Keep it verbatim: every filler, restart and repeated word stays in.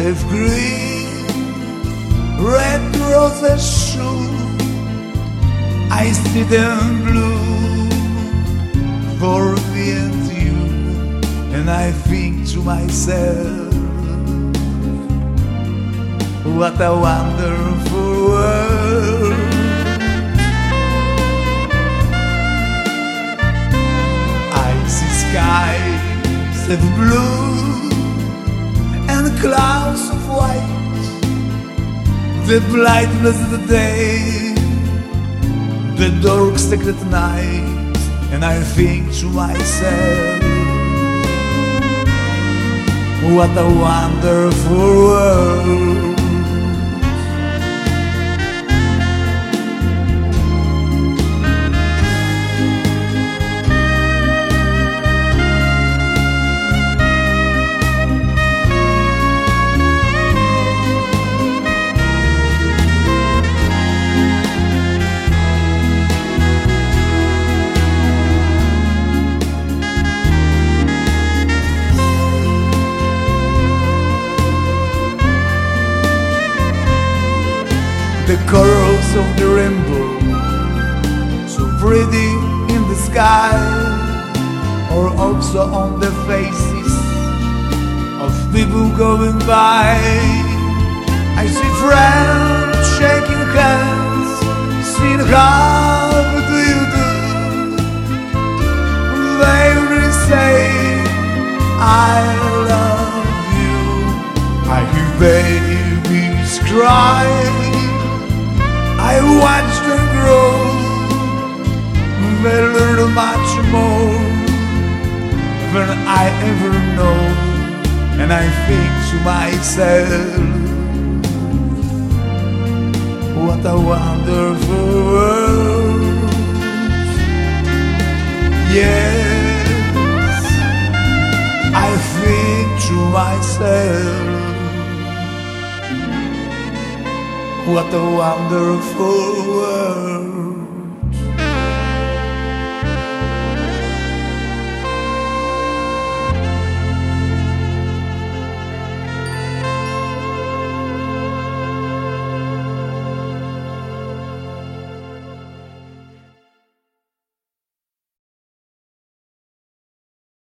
have green, red roses shoot. I see them blue for me and you, and I think to myself, what a wonderful world. I see skies of blue and clouds of white, the bright blessed day, the dark secret night, and I think to myself, what a wonderful world. The colors of the rainbow, so pretty in the sky, or also on the faces of people going by. I see friends shaking hands, saying how do you do. They will say I love you. I hear babies cry, I watch them grow. They learn much more than I ever know, and I think to myself, what a wonderful world. Yes, I think to myself, what a wonderful world.